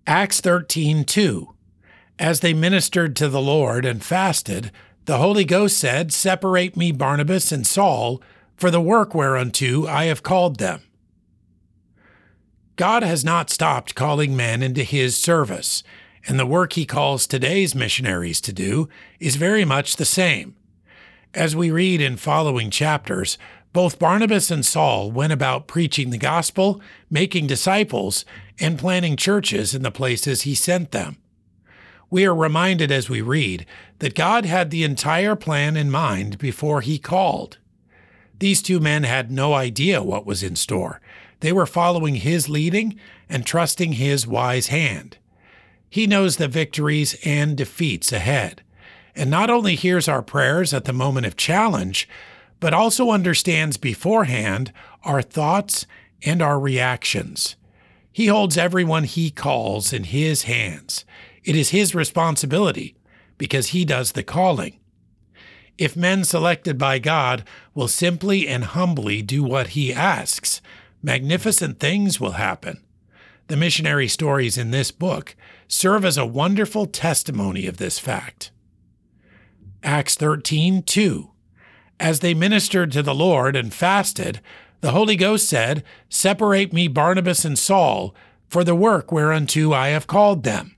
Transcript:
Acts 13:2. As they ministered to the Lord and fasted, the Holy Ghost said, "Separate me Barnabas and Saul for the work whereunto I have called them." God has not stopped calling men into His service, and the work He calls today's missionaries to do is very much the same. As we read in following chapters, both Barnabas and Saul went about preaching the gospel, making disciples, and planting churches in the places He sent them. We are reminded as we read that God had the entire plan in mind before He called. These two men had no idea what was in store. They were following His leading and trusting His wise hand. He knows the victories and defeats ahead, and not only hears our prayers at the moment of challenge, but also understands beforehand our thoughts and our reactions. He holds everyone He calls in His hands. It is His responsibility because He does the calling. If men selected by God will simply and humbly do what He asks, magnificent things will happen. The missionary stories in this book serve as a wonderful testimony of this fact. Acts 13:2. As they ministered to the Lord and fasted, the Holy Ghost said, "Separate me Barnabas and Saul for the work whereunto I have called them."